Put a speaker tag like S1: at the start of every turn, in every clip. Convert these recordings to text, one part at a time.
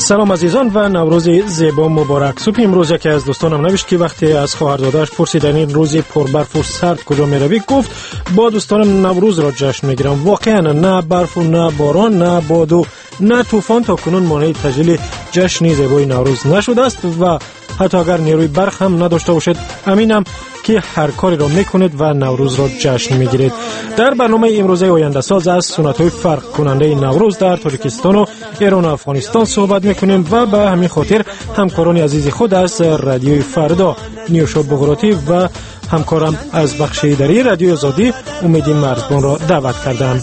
S1: سلام عزیزان و نوروز زیبا مبارک. صبح امروز یکی از دوستانم نوشت که وقتی از خواهرزاده‌اش پرسید در این روز پربرف و سرد کجا میروی، گفت با دوستانم نوروز را جشن میگیرم. واقعا نه برف و نه باران، نه باد و نه طوفان تا کنون مانع تجلیل جشن زیبای نوروز نشده است و حتی اگر نیروی برق هم نداشته باشد، امینم که هر کاری را میکنید و نوروز را جشن میگیرید. در برنامه امروزه آینده ساز از سنت‌های فرق کننده نوروز در تاجیکستان و ایران و افغانستان صحبت میکنیم و به همین خاطر همکاران عزیز خود از رادیوی فردا نیوشا بغراتی و همکارم از بخش اداری رادیو آزادی امید مرزبان را دعوت کردم.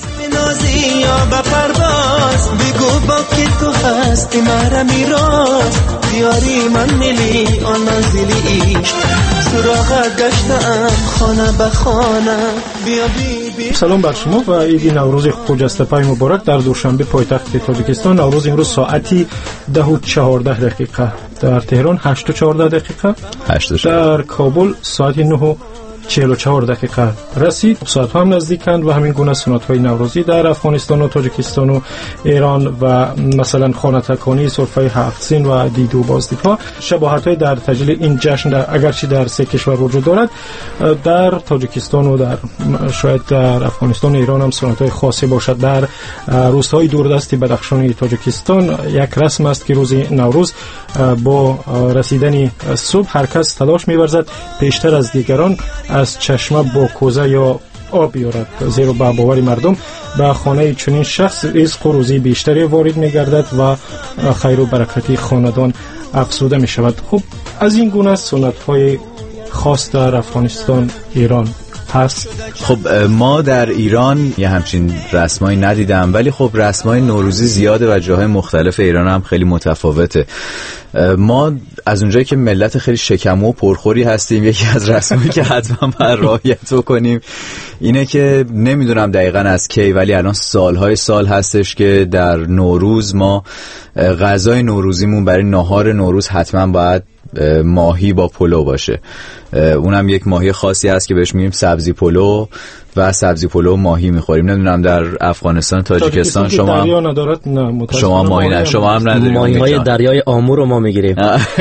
S2: بگو با که تو هستی مرا میراز دیاری من ملی آن منزلی عشق سراغت گشتم خانه به خانه بیا بی
S1: سلام بر شما و عید نوروز خجسته مبارک. در دوشنبه پایتخت تاجیکستان نوروز امروز ساعتی 10:14 در تهران 8:14 در کابل ساعتی 9:44 رسید. ساعت هم نزدیکند و همین گونه سنت‌های نوروزی در افغانستان و تاجیکستان و ایران و مثلا خانه تکانی، سرفه هفت سین و دیدو بازدیدها شباهت‌های در تجلیل این جشن اگرچه در سه کشور وجود دارد، در تاجیکستان و در شاید در افغانستان و ایران هم سنت‌های خاصی باشد. در روستاهای دوردست بدخشان تاجیکستان یک رسم است که روز نوروز با رسیدن صبح هر کس تلاش می‌ورزد پیشتر از دیگران از چشمه با کوزه یا آب بیارد، زیرا به باور مردم به خانه چنین شخص رزق و روزی بیشتری وارد می‌گردد و خیر و برکتی خاندان افزوده می‌شود. خب از این گونه سنت‌های خاص در افغانستان، ایران هست.
S3: خب ما در ایران یه همچین رسمایی ندیدم، ولی خب رسمای نوروزی زیاده و جاهای مختلف ایران هم خیلی متفاوته. ما از اونجایی که ملت خیلی شکمو و پرخوری هستیم، یکی از رسمایی که حتما باید رعایت کنیم اینه که نمیدونم دقیقاً از کی، ولی الان سالهای سال هستش که در نوروز ما غذای نوروزیمون برای ناهار نوروز حتما باید ماهی با پلو باشه. اونم یک ماهی خاصی هست که بهش میگیم سبزی پلو و سبزی پلو ماهی میخوریم. نمیدونم در افغانستان، تاجیکستان شما
S1: دریا ندارد؟ نه
S3: شما ماهی نه، شما هم ندارید.
S4: ماهی‌های دریای آمور رو ما میگیریم.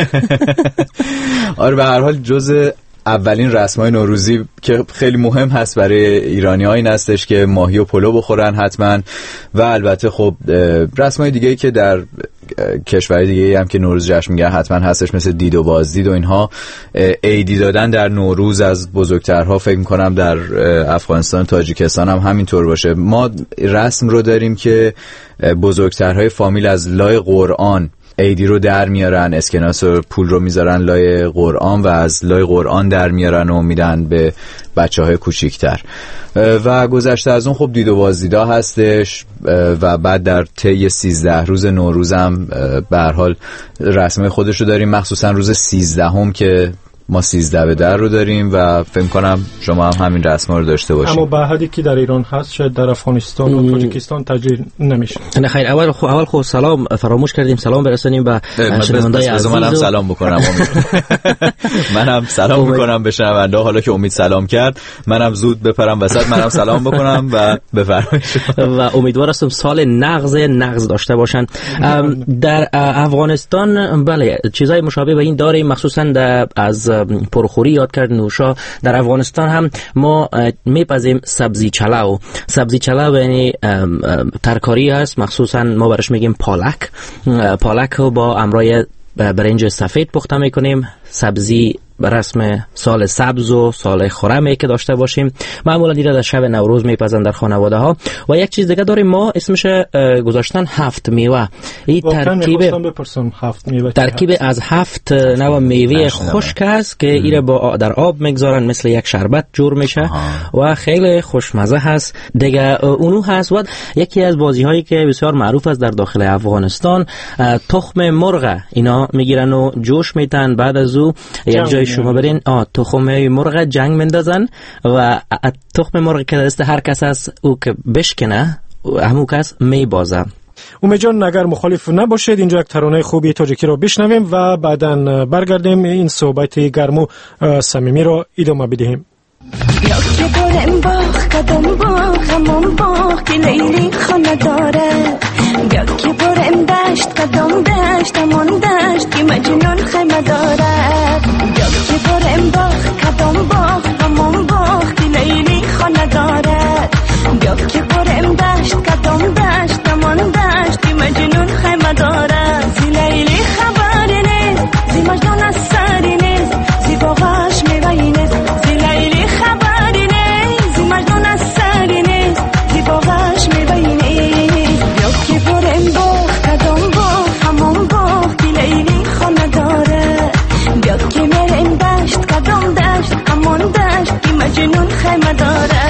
S3: آره به هر حال جزء اولین رسمای نوروزی که خیلی مهم هست برای ایرانی‌ها این هستش که ماهی و پلو بخورن حتما. و البته خب رسمای دیگه‌ای که در کشورهای دیگه هم که نوروز جشن میگیرن حتما هستش، مثل دید و بازدید و اینها. عیدی دادن در نوروز از بزرگترها فکر میکنم در افغانستان، تاجیکستان هم همینطور باشه. ما رسم رو داریم که بزرگترهای فامیل از لای قرآن عیدی رو در میارن، اسکناس و پول رو میذارن لای قرآن و از لای قرآن در میارن و میدن به بچه‌های کوچیک‌تر. و گذشته از اون خب دید و بازدیدا هستش و بعد در طی 13 روز نوروزم به هر حال رسم خودش رو داریم، مخصوصا روز 13 که ما 13 به در رو داریم و فکر کنم شما هم همین رسما رو داشته باشید.
S1: اما به حدی که در ایران هست شاید در افغانستان و تاجیکستان تجلیل نمیشه.
S4: نه خیر، اول خب سلام فراموش کردیم سلام برسونیم به شنونده‌های عزیز.
S3: منم سلام بکنم. منم سلام میکنم به شنونده. حالا که امید سلام کرد منم زود بپرم وسط، منم سلام بکنم و بفرمایید.
S4: و امیدوار هستم سال نغز داشته باشن. در افغانستان بله چیزای مشابه به این داریم، مخصوصا از پرخوری یاد کرد نوشا. در افغانستان هم ما میپزیم سبزی چلاو یعنی ترکاری هست، مخصوصا ما برش میگیم پالک رو با امرای برنج سفید پخته میکنیم. سبزی به رسم سال سبز و سال خرمی که داشته باشیم معمولا دیده در شب نوروز میپزن در خانواده ها. و یک چیز دیگه داریم ما اسمش گذاشتن 7 میوه. این ترکیب از 7 نوع میوه خشک است که ایره با در آب میگذارن، مثل یک شربت جور میشه و خیلی خوشمزه هست دیگه. اونو هست و یکی از بازی هایی که بسیار معروف است در داخل افغانستان، تخم مرغ اینا میگیرن و جوش میتن، بعد از او یک جای شما برین تخم مرغ جنگ مندازن و تخم مرغ که دست هر کس است او که بشکنه همون کس میبازه.
S1: امید جان اگر مخالف نباشید اینجا یک ترانه خوبی تاجیکی رو بشنویم و بعداً برگردیم این صحبت گرم و صمیمی رو ادامه بدهیم.
S5: یا که برم باخ کدام باخ همون باخ که لیلی خانه داره یا که برم دشت کدام دشت همون دشت که مجنون خیمه داره یا که برم باخ کدام باخ همون باخ که لیلی خانه داره یا که برم دشت کدام دشت همون دشت که مجنون خیمه داره زی لیلی خبری نیست زی مجنون از سری نیست زی باغش میوهی نیست زی لیلی خبری نیست زی مجنون از سری نیست زی باغش میوهی نیست یا که برم باغ کدام باغ همون باغ که لیلی خانه داره یا که میرم دشت کدام دشت همون دشت که مجنون خیمه داره.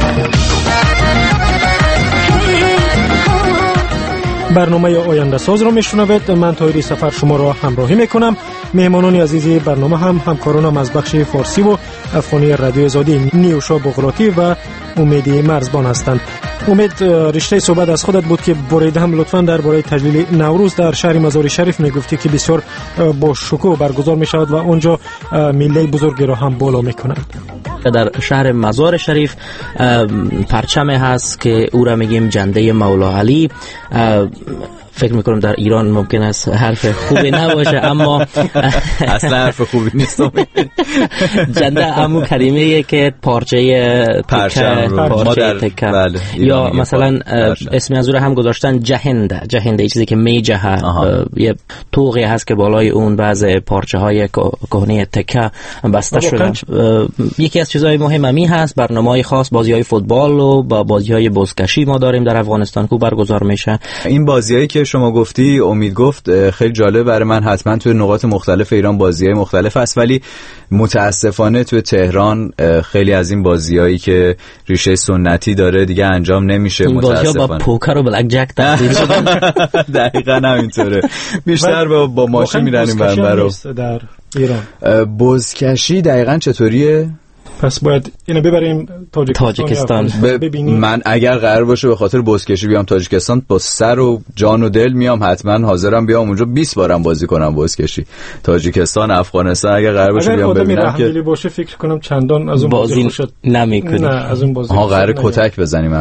S1: برنامه آینده ساز را میشنوید. من طاهری سفر شما را همراهی میکنم. مهمانان عزیزی برنامه هم همکارانم از بخش فارسی و افغانی رادیو آزادی نیوشا بغراتی و امید مرزبان هستند. امید، رشته صحبت از خودت بود که بریده هم لطفاً درباره تجلیل نوروز در شهر مزار شریف میگفتی که بسیار با شکوه برگزار میشود و اونجا میله بزرگی را هم بالا میکنند.
S4: در شهر مزار شریف پرچم هست که او را میگیم جنده مولا علی. فکر میکنم در ایران ممکن است حرف خوبی نباشه اما
S3: اصلا حرف خوبی نیست.
S4: جنده عمو کریمه که پارچه تکه
S3: بله.
S4: یا مثلا اسم از هم گذاشتن جهنده یه چیزی که میجهه، یه طوقی هست که بالای اون بعض پارچه های کهنه تکه بسته شده. یکی از چیزهای مهم امی هست برنامه‌های خاص، بازی‌های فوتبال و با بازی‌های بزکشی ما داریم در افغانستان که برگزار میشه.
S3: این بازیایی که شما گفتی، امید گفت، خیلی جالب برای من. حتما توی نقاط مختلف ایران بازی‌های مختلف هست، ولی متاسفانه توی تهران خیلی از این بازیایی که ریشه سنتی داره دیگه انجام نمیشه.
S4: متاسفانه با پوکر و بلک جک تبدیل شدن.
S3: دقیقاً همینطوره. بیشتر با ماشین میرنیم برو
S1: در ایران.
S3: بزکشی دقیقاً چطوریه؟
S1: پس باید اینو ببریم تاجیکستان.
S3: من اگر قرار باشه به خاطر بزکشی بیام تاجیکستان با سر و جان و دل میام، حتما حاضرم بیام اونجا 20 بارم بازی کنم بزکشی. تاجیکستان، افغانستان اگر قرار باشه بیام ببینم که
S1: دلی باشه فکر کنم چندان از اون بازی خوشت
S4: نمیکنه.
S1: نه از اون بازی
S3: قرار کتک بزنیم.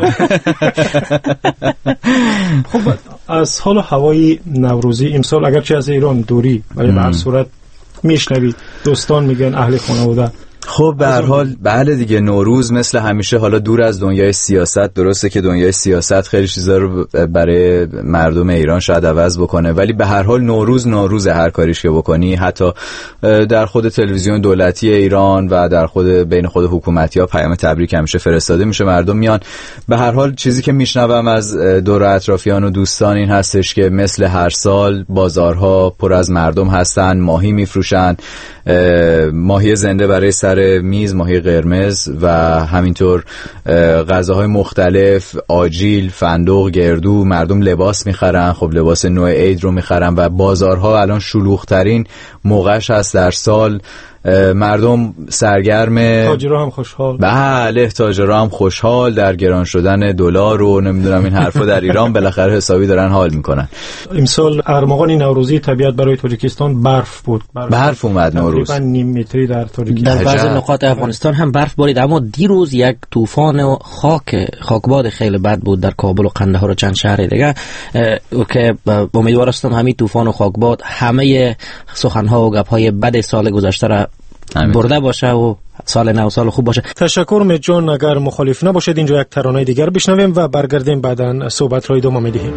S1: خب از حال هوای نوروزی امسال اگرچه از ایران دوری ولی به هر صورت میشنوید دوستان میگن اهل خانواده.
S3: خب به هر حال بله دیگه، نوروز مثل همیشه حالا دور از دنیای سیاست، درسته که دنیای سیاست خیلی چیزا رو برای مردم ایران شاید عوض بکنه، ولی به هر حال نوروز هر کاریش که بکنی، حتی در خود تلویزیون دولتی ایران و در خود بین خود حکومتی‌ها پیام تبریک همیشه فرستاده میشه، مردم میان. به هر حال چیزی که میشنوم از دور اطرافیان و دوستان این هستش که مثل هر سال بازارها پر از مردم هستن، ماهی میفروشن، ماهی زنده برای سر میز، ماهی قرمز و همینطور غذاهای مختلف، آجیل، فندق، گردو. مردم لباس میخرن، خب لباس نوع عید رو میخرن و بازارها الان شلوغ‌ترین موقعش هست در سال. مردم سرگرم،
S1: تاجرها هم خوشحال.
S3: بله تاجرها هم خوشحال در گران شدن دلار و نمیدونم این حرفا در ایران بالاخره حسابی دارن حال میکنن.
S1: امسال ارمغان نوروزی طبیعت برای تاجیکستان برف بود.
S3: برف اومد نوروز.
S1: تقریبا نیم متری در تاجیکستان.
S4: در بعضی نقاط افغانستان هم برف بارید، اما دیروز یک طوفان و خاکباد خیلی بد بود در کابل و قندهار و چند شهر دیگه که امیدوار هستم همین طوفان و خاکباد همه سخنها و گپ‌های بد سال گذشته را برده باشه و سال نو سال خوب باشه.
S1: تشکر امید جان. اگر مخالف نباشید اینجا یک ترانه دیگر بشنویم و برگردیم بعداً صحبت را ادامه میدیم.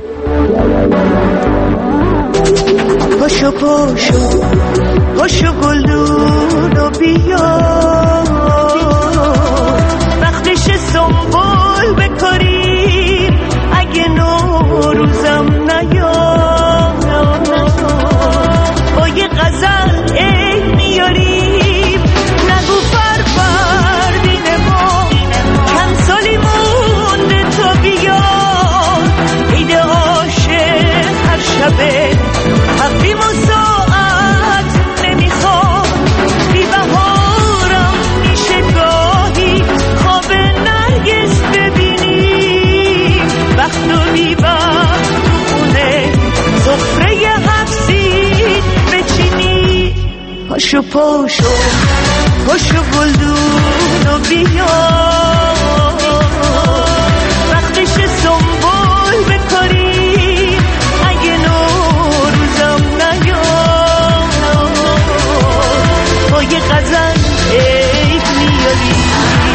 S2: پاشو پاشو گلدون بیا، وقتش سنبول بکاریم اگه نوروزم نیام، با یه غزل عید میاریم نگو فروردین ما کم سالی مونده تو بیا، عید عاشق هر شبه تقویم و ساعت نمیخوام، بی بهارم میشه گاهی خواب نرگس ببینیم، وقت و بی وقت تو خونه سفره حفظی بچینی. پاشو خوش گلدون و بیا وقتش سنبول بکاری اگه نوروزم نیاد با یه غزل عید میاری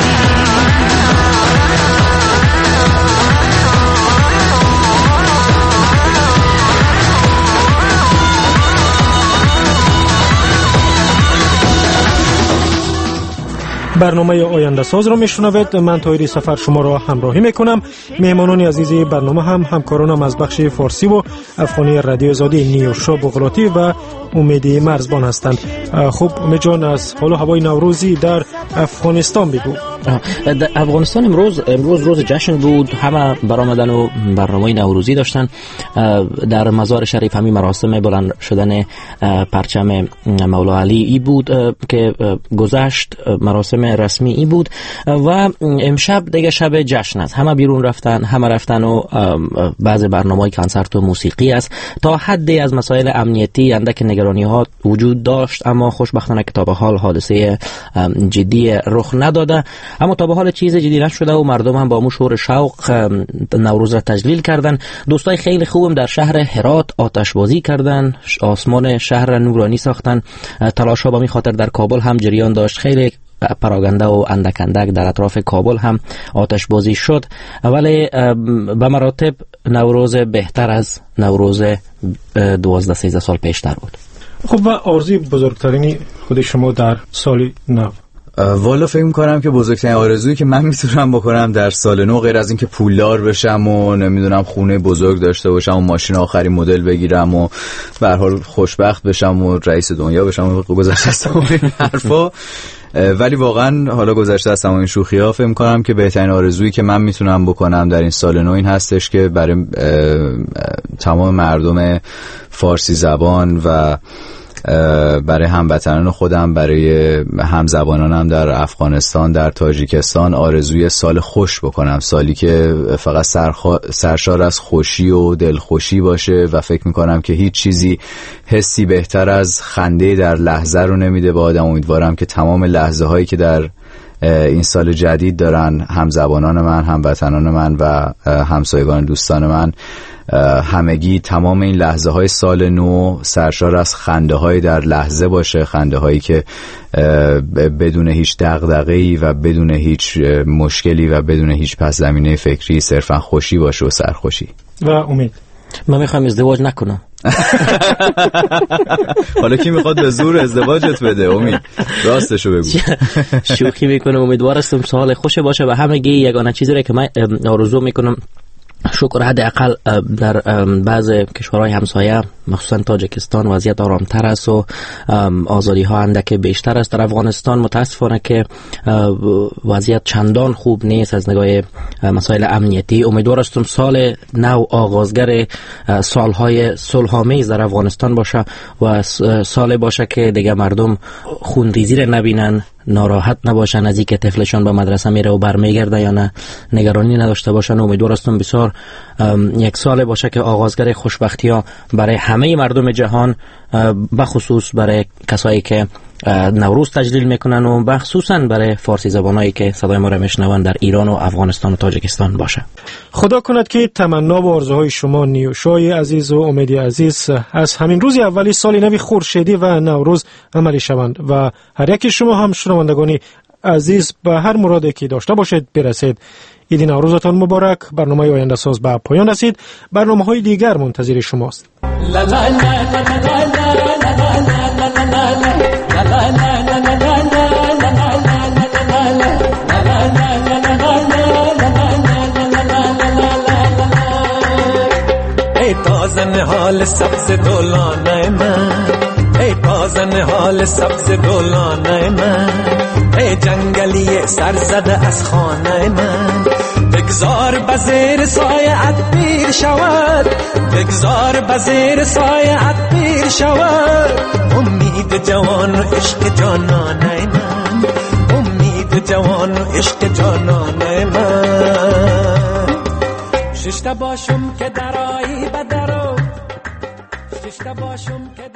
S1: برنامه آینده ساز را میشنوید. من طاهری سفر شما را همراهی میکنم. مهمانان عزیزی برنامه هم همکارانم از بخش فارسی و افغانی رادیو آزادی نیوشا بغراتی و امیدی مرزبان هستند. خب امید جان، از حال و هوای نوروزی در افغانستان بگو.
S4: در افغانستان امروز روز جشن بود. همه برآمدن و برنامه نوروزی داشتن. در مزار شریف همین مراسم بلند شدن پرچم مولا علی ای بود که گذشت، مراسم رسمی ای بود و امشب دیگه شب جشن است. همه بیرون رفتن، همه رفتن و بعض برنامه‌های کنسرت و موسیقی است. تا حدی از مسائل امنیتی اندک نگرانی ها وجود داشت، اما خوشبختانه که تا به حال حادثه جدی رخ نداده. اما تا به حال چیز جدی نشده و مردم هم با شور شوق نوروز را تجلیل کردن. دوستای خیلی خوبم در شهر هرات آتش بازی کردن، آسمان شهر را نورانی ساختن. تلاش‌ها به این خاطر در کابل هم جریان داشت. خیلی پراگنده و اندک در اطراف کابل هم آتش بازی شد، ولی به مراتب نوروز بهتر از نوروز 12-13 سال پیشتر بود.
S1: خب و آرزوی بزرگترینی خود شما در سال نو؟
S3: والا فکر می‌کنم که بزرگترین آرزویی که من میتونم بکنم در سال نو، غیر از این که پولدار بشم و نمیدونم خونه بزرگ داشته باشم و ماشین آخرین مدل بگیرم و به هر حال خوشبخت بشم و رئیس دنیا بشم و گذشته از تمام این حرفا، ولی واقعا حالا گذشته از تمام این شوخی‌ها فکر می‌کنم که بهترین آرزویی که من میتونم بکنم در این سال نو این هستش که برای تمام مردم فارسی زبان و برای هموطنان خودم، برای همزبانانم در افغانستان، در تاجیکستان آرزوی سال خوش بکنم، سالی که فقط سرشار از خوشی و دلخوشی باشه و فکر میکنم که هیچ چیزی حسی بهتر از خنده در لحظه رو نمیده به آدم. امیدوارم که تمام لحظه هایی که در این سال جدید دارن همزبانان من، هموطنان من و همسایگان دوستان من، همگی تمام این لحظه های سال نو سرشار از خنده های در لحظه باشه، خنده هایی که بدون هیچ دغدغه‌ای و بدون هیچ مشکلی و بدون هیچ پس زمینه فکری صرفا خوشی باشه و سرخوشی
S1: و امید.
S4: من میخوام ازدواج نکنم.
S3: حالا کی میخواد به زور ازدواجت بده؟ امید راستشو بگو.
S4: شوخی میکنم. امیدوارم سال خوش باشه و همگی. یگانه چیزی که من آرزو میکنم شکر حداقل در بعض کشورهای همسایه مخصوصا تاجیکستان وضعیت آرامتر است و آزادی ها اندک بیشتر است. در افغانستان متاسفانه که وضعیت چندان خوب نیست از نگاه مسائل امنیتی. امیدوارم سال نو آغازگر سالهای صلح‌آمیز در افغانستان باشه و سال باشه که دیگه مردم خونریزی را نبینن، ناراحت نباشن از اینکه طفلشان به مدرسه میره و برمیگرده یا نه، نگرانی نداشته باشن. امیدوارم بسیار یک سال باشه که آغازگر خوشبختی ها برای همه مردم جهان، بخصوص برای کسایی که نوروز تجلیل میکنن و بخصوصا برای فارسی زبانایی که صدای ما را میشنون در ایران و افغانستان و تاجیکستان باشه.
S1: خدا کند که تمنا و آرزوهای شما نیوشای عزیز و امیدی عزیز از همین روز اولی سال نو خورشیدی و نوروز عملی شوند و هر یک شما هم شنوندگان عزیز به هر مرادی که داشته باشید برسید. عید نوروزتان مبارک. برنامه آینده ساز به پایان رسید. برنامه‌های دیگر منتظر شماست.
S2: ای تازه حال سبز دولانه من، ای تازه حال سبز دولانه من، ای جنگلی سرزده از خانه من، بگذار بزیر سایه‌ات پیر شود، بگذار بزیر سایه‌ات پیر شود، امید جوان و عشق جانانه من، امید جوان و عشق جانانه من. ششته باشم که درایی بدرو، ششته باشم که